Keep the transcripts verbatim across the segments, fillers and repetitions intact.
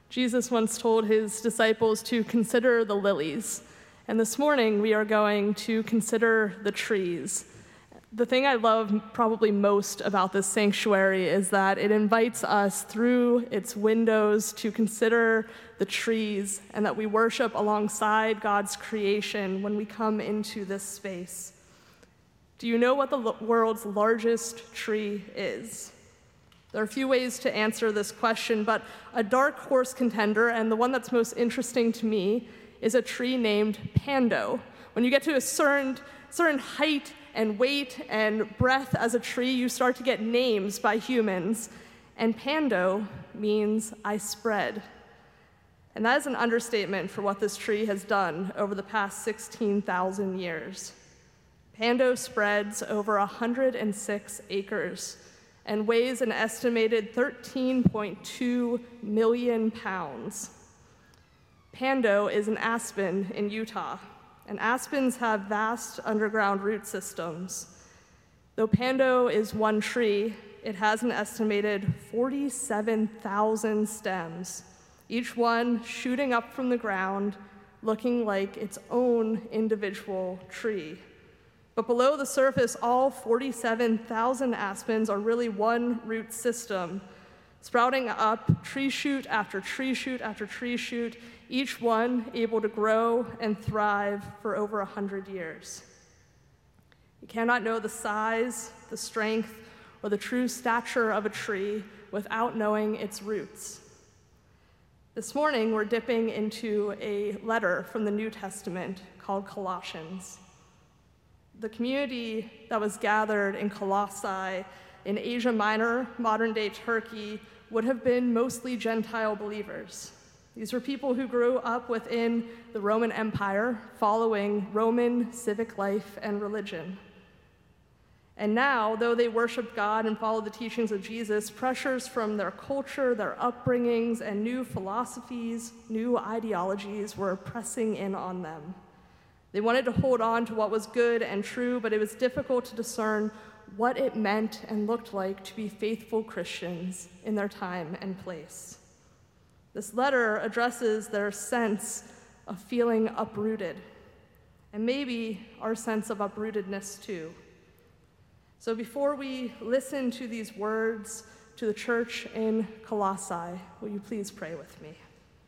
Jesus once told his disciples to consider the lilies, and this morning we are going to consider the trees. The thing I love probably most about this sanctuary is that it invites us through its windows to consider the trees, and that we worship alongside God's creation when we come into this space. Do you know what the lo- world's largest tree is? There are a few ways to answer this question, but a dark horse contender, and the one that's most interesting to me, is a tree named Pando. When you get to a certain, certain height and weight and breadth as a tree, you start to get names by humans. And Pando means I spread. And that is an understatement for what this tree has done over the past sixteen thousand years. Pando spreads over one hundred six acres and weighs an estimated thirteen point two million pounds. Pando is an aspen in Utah, and aspens have vast underground root systems. Though Pando is one tree, it has an estimated forty-seven thousand stems, each one shooting up from the ground, looking like its own individual tree. But below the surface, all forty-seven thousand aspens are really one root system, sprouting up tree shoot after tree shoot after tree shoot, each one able to grow and thrive for over one hundred years. You cannot know the size, the strength, or the true stature of a tree without knowing its roots. This morning, we're dipping into a letter from the New Testament called Colossians. The community that was gathered in Colossae in Asia Minor, modern-day Turkey, would have been mostly Gentile believers. These were people who grew up within the Roman Empire, following Roman civic life and religion. And now, though they worshiped God and followed the teachings of Jesus, pressures from their culture, their upbringings, and new philosophies, new ideologies were pressing in on them. They wanted to hold on to what was good and true, but it was difficult to discern what it meant and looked like to be faithful Christians in their time and place. This letter addresses their sense of feeling uprooted, and maybe our sense of uprootedness too. So before we listen to these words to the church in Colossae, will you please pray with me?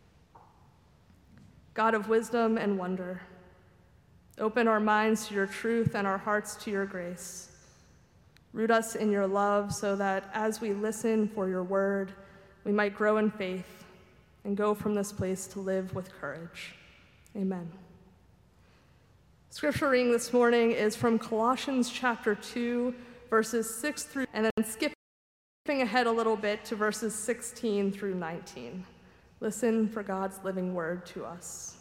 God of wisdom and wonder, open our minds to your truth and our hearts to your grace. Root us in your love so that as we listen for your word, we might grow in faith and go from this place to live with courage. Amen. Scripture reading this morning is from Colossians chapter two, verses six through, and then skipping ahead a little bit to verses sixteen through nineteen. Listen for God's living word to us.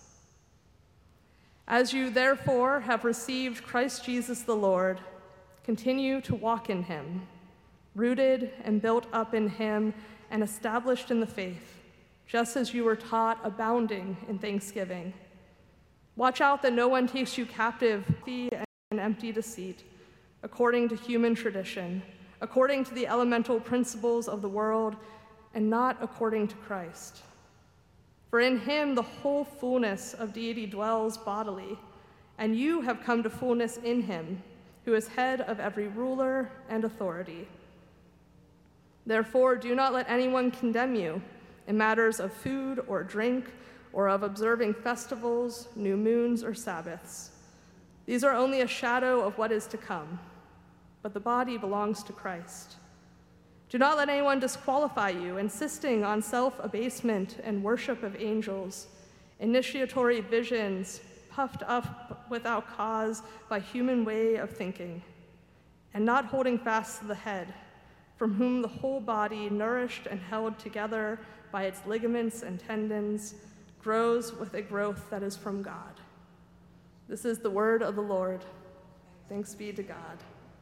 As you therefore have received Christ Jesus the Lord, continue to walk in him, rooted and built up in him and established in the faith, just as you were taught, abounding in thanksgiving. Watch out that no one takes you captive and empty deceit, according to human tradition, according to the elemental principles of the world, and not according to Christ. For in him the whole fullness of deity dwells bodily, and you have come to fullness in him, who is head of every ruler and authority. Therefore, do not let anyone condemn you in matters of food or drink, or of observing festivals, new moons, or Sabbaths. These are only a shadow of what is to come, but the body belongs to Christ. Do not let anyone disqualify you, insisting on self-abasement and worship of angels, initiatory visions, puffed up without cause by human way of thinking, and not holding fast to the head, from whom the whole body, nourished and held together by its ligaments and tendons, grows with a growth that is from God. This is the word of the Lord. Thanks be to God.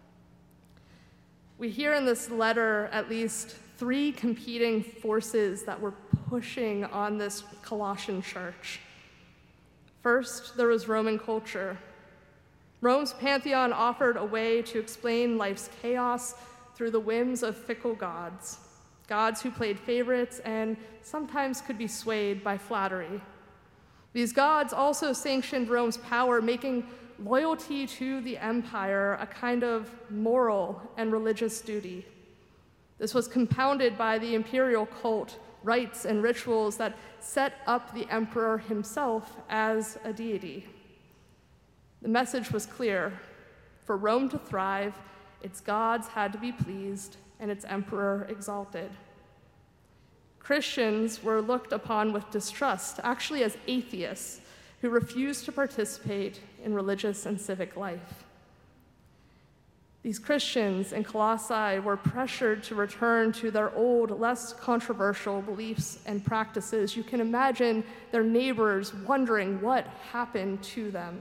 We hear in this letter at least three competing forces that were pushing on this Colossian church. First, there was Roman culture. Rome's pantheon offered a way to explain life's chaos through the whims of fickle gods. gods who played favorites and sometimes could be swayed by flattery. These gods also sanctioned Rome's power, making loyalty to the empire a kind of moral and religious duty. This was compounded by the imperial cult, rites, and rituals that set up the emperor himself as a deity. The message was clear. For Rome to thrive, its gods had to be pleased and its emperor exalted. Christians were looked upon with distrust, actually as atheists who refused to participate in religious and civic life. These Christians in Colossae were pressured to return to their old, less controversial beliefs and practices. You can imagine their neighbors wondering what happened to them.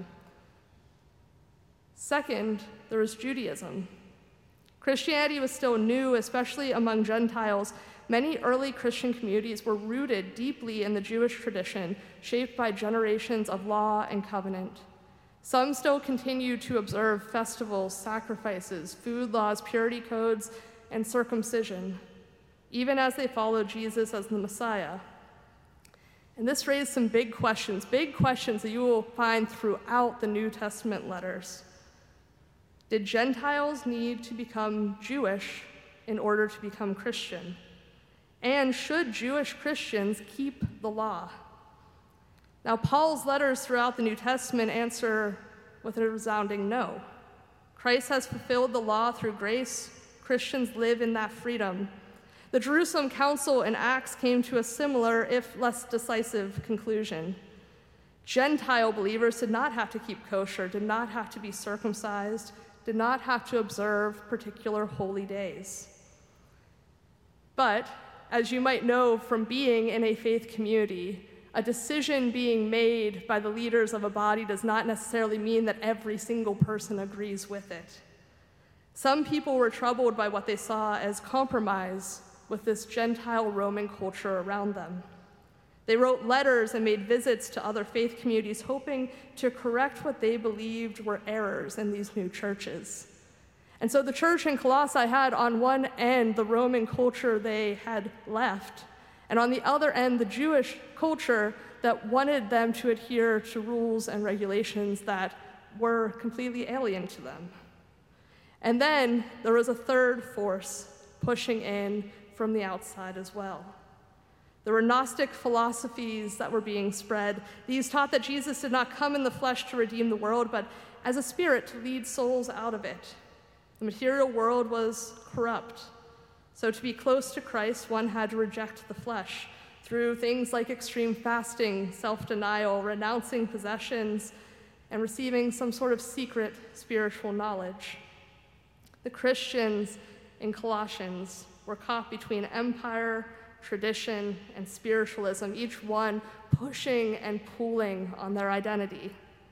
Second, there was Judaism. Christianity was still new, especially among Gentiles. Many early Christian communities were rooted deeply in the Jewish tradition, shaped by generations of law and covenant. Some still continued to observe festivals, sacrifices, food laws, purity codes, and circumcision, even as they followed Jesus as the Messiah. And this raised some big questions, big questions that you will find throughout the New Testament letters. Did Gentiles need to become Jewish in order to become Christian? And should Jewish Christians keep the law? Now, Paul's letters throughout the New Testament answer with a resounding no. Christ has fulfilled the law through grace. Christians live in that freedom. The Jerusalem Council in Acts came to a similar, if less decisive, conclusion. Gentile believers did not have to keep kosher, did not have to be circumcised, did not have to observe particular holy days. But, as you might know from being in a faith community, a decision being made by the leaders of a body does not necessarily mean that every single person agrees with it. Some people were troubled by what they saw as compromise with this Gentile Roman culture around them. They wrote letters and made visits to other faith communities, hoping to correct what they believed were errors in these new churches. And so the church in Colossae had on one end the Roman culture they had left, and on the other end the Jewish culture that wanted them to adhere to rules and regulations that were completely alien to them. And then there was a third force pushing in from the outside as well. There were Gnostic philosophies that were being spread. These taught that Jesus did not come in the flesh to redeem the world, but as a spirit to lead souls out of it. The material world was corrupt. So to be close to Christ, one had to reject the flesh through things like extreme fasting, self-denial, renouncing possessions, and receiving some sort of secret spiritual knowledge. The Christians in Colossians were caught between empire, tradition, and spiritualism, each one pushing and pulling on their identity.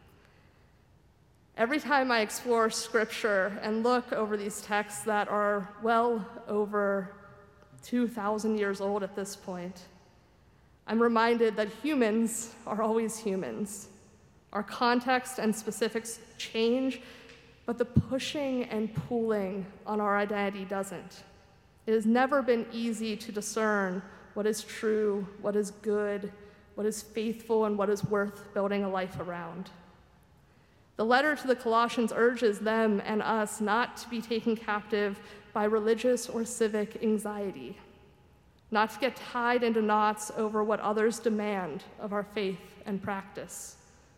Every time I explore Scripture and look over these texts that are well over two thousand years old at this point, I'm reminded that humans are always humans. Our context and specifics change, but the pushing and pulling on our identity doesn't. It has never been easy to discern what is true, what is good, what is faithful, and what is worth building a life around. The letter to the Colossians urges them and us not to be taken captive by religious or civic anxiety, not to get tied into knots over what others demand of our faith and practice.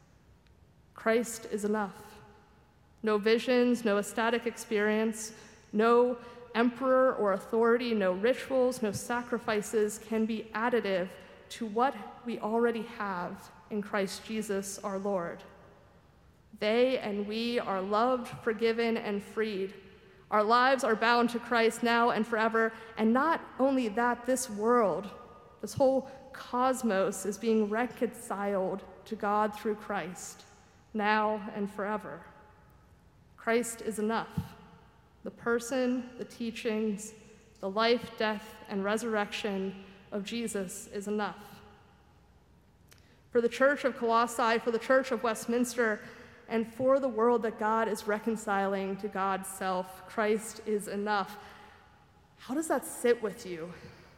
Christ is enough. No visions, no ecstatic experience, no emperor or authority, no rituals, no sacrifices can be additive to what we already have in Christ Jesus our Lord. They and we are loved, forgiven, and freed. Our lives are bound to Christ now and forever. And not only that, this world, this whole cosmos is being reconciled to God through Christ, now and forever. Christ is enough. The person, the teachings, the life, death, and resurrection of Jesus is enough. For the Church of Colossae, for the Church of Westminster, and for the world that God is reconciling to God's self, Christ is enough. How does that sit with you?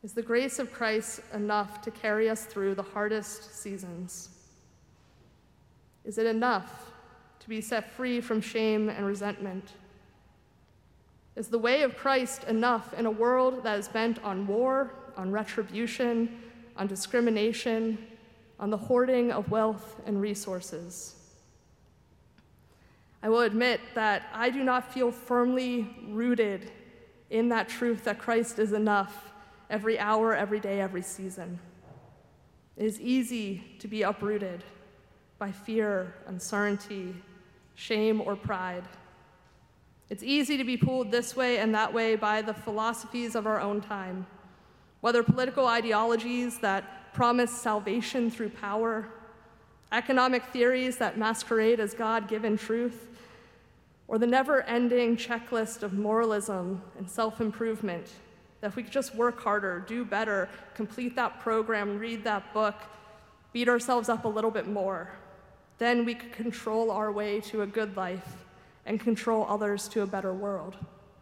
Is the grace of Christ enough to carry us through the hardest seasons? Is it enough to be set free from shame and resentment? Is the way of Christ enough in a world that is bent on war, on retribution, on discrimination, on the hoarding of wealth and resources? I will admit that I do not feel firmly rooted in that truth that Christ is enough every hour, every day, every season. It is easy to be uprooted by fear, uncertainty, shame, or pride. It's easy to be pulled this way and that way by the philosophies of our own time, whether political ideologies that promise salvation through power, economic theories that masquerade as God-given truth, or the never-ending checklist of moralism and self-improvement that if we could just work harder, do better, complete that program, read that book, beat ourselves up a little bit more, then we could control our way to a good life and control others to a better world.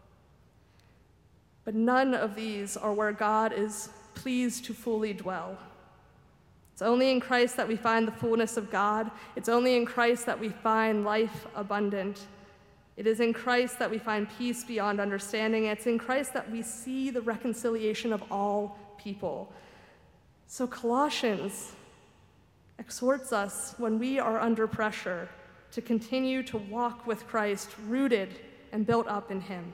But none of these are where God is pleased to fully dwell. It's only in Christ that we find the fullness of God. It's only in Christ that we find life abundant. It is in Christ that we find peace beyond understanding. It's in Christ that we see the reconciliation of all people. So Colossians exhorts us when we are under pressure to continue to walk with Christ, rooted and built up in him.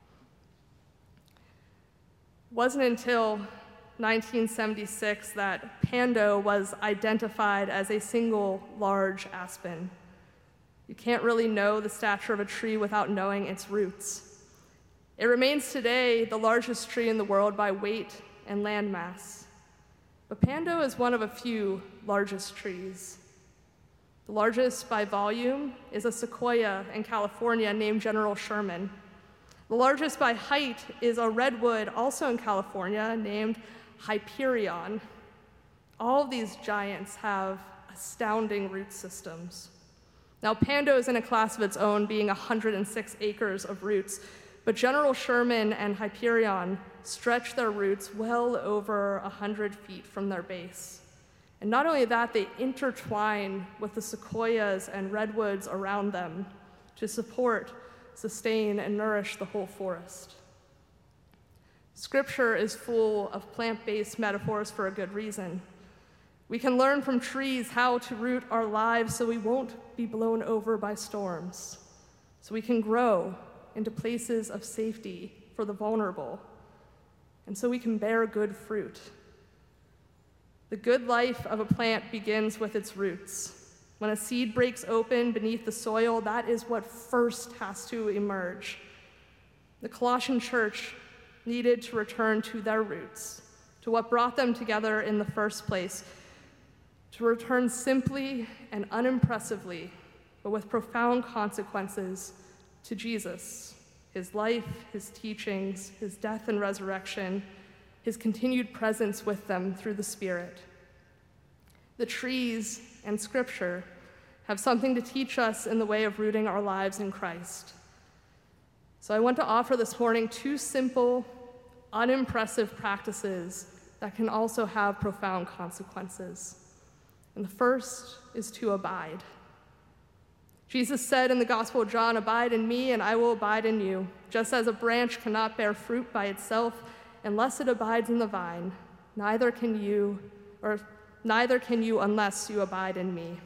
It wasn't until nineteen seventy-six that Pando was identified as a single large aspen. You can't really know the stature of a tree without knowing its roots. It remains today the largest tree in the world by weight and landmass. But Pando is one of a few largest trees. The largest by volume is a sequoia in California named General Sherman. The largest by height is a redwood, also in California, named Hyperion. All of these giants have astounding root systems. Now, Pando is in a class of its own, being one hundred six acres of roots, but General Sherman and Hyperion stretch their roots well over one hundred feet from their base. And not only that, they intertwine with the sequoias and redwoods around them to support, sustain, and nourish the whole forest. Scripture is full of plant-based metaphors for a good reason. We can learn from trees how to root our lives so we won't be blown over by storms, so we can grow into places of safety for the vulnerable, and so we can bear good fruit. The good life of a plant begins with its roots. When a seed breaks open beneath the soil, that is what first has to emerge. The Colossian church needed to return to their roots, to what brought them together in the first place, to return simply and unimpressively, but with profound consequences, to Jesus, his life, his teachings, his death and resurrection, his continued presence with them through the Spirit. The trees and Scripture have something to teach us in the way of rooting our lives in Christ. So I want to offer this morning two simple, unimpressive practices that can also have profound consequences. And the first is to abide. Jesus said in the Gospel of John, "Abide in me, and I will abide in you. Just as a branch cannot bear fruit by itself unless it abides in the vine, neither can you, or neither can you unless you abide in me."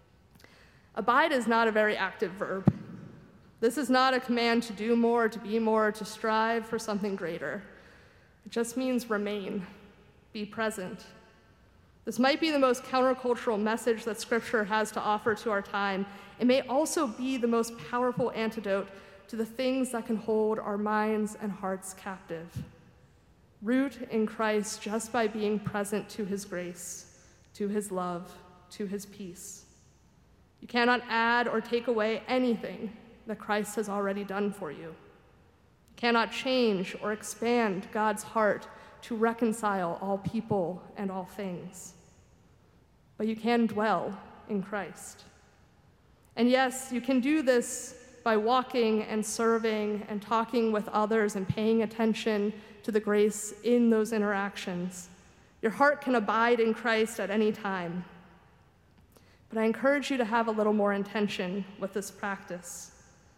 Abide is not a very active verb. This is not a command to do more, to be more, to strive for something greater. It just means remain, be present. This might be the most countercultural message that Scripture has to offer to our time. It may also be the most powerful antidote to the things that can hold our minds and hearts captive. Root in Christ just by being present to his grace, to his love, to his peace. You cannot add or take away anything that Christ has already done for you. You cannot change or expand God's heart to reconcile all people and all things. But you can dwell in Christ. And yes, you can do this by walking and serving and talking with others and paying attention to to the grace in those interactions. Your heart can abide in Christ at any time. But I encourage you to have a little more intention with this practice,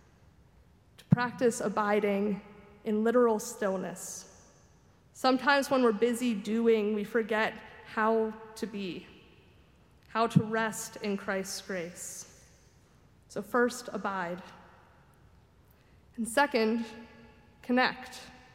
to practice abiding in literal stillness. Sometimes when we're busy doing, we forget how to be, how to rest in Christ's grace. So first, abide. And second, connect.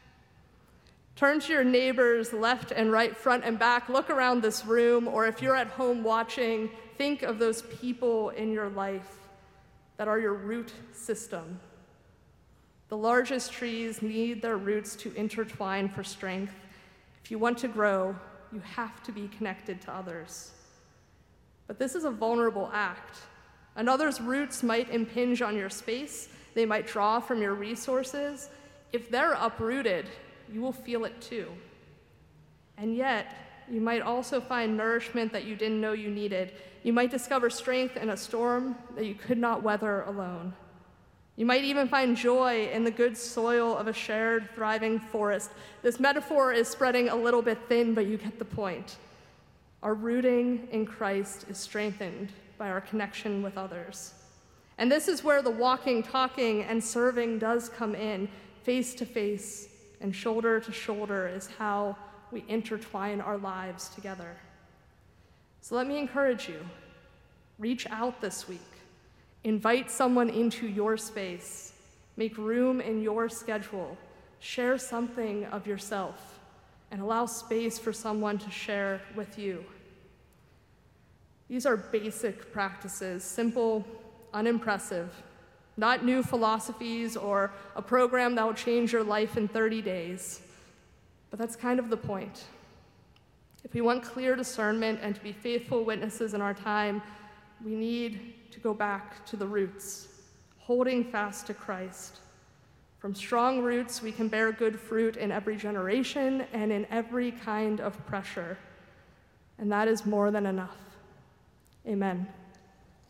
Turn to your neighbors left and right, front and back. Look around this room, or if you're at home watching, think of those people in your life that are your root system. The largest trees need their roots to intertwine for strength. If you want to grow, you have to be connected to others. But this is a vulnerable act. Another's roots might impinge on your space. They might draw from your resources. If they're uprooted, you will feel it too. And yet, you might also find nourishment that you didn't know you needed. You might discover strength in a storm that you could not weather alone. You might even find joy in the good soil of a shared, thriving forest. This metaphor is spreading a little bit thin, but you get the point. Our rooting in Christ is strengthened by our connection with others. And this is where the walking, talking, and serving does come in. Face to face and shoulder to shoulder is how we intertwine our lives together. So let me encourage you. Reach out this week. Invite someone into your space. Make room in your schedule. Share something of yourself and allow space for someone to share with you. These are basic practices, simple, unimpressive, not new philosophies or a program that will change your life in thirty days. But that's kind of the point. If we want clear discernment and to be faithful witnesses in our time, we need to go back to the roots, holding fast to Christ. From strong roots, we can bear good fruit in every generation and in every kind of pressure. And that is more than enough. Amen.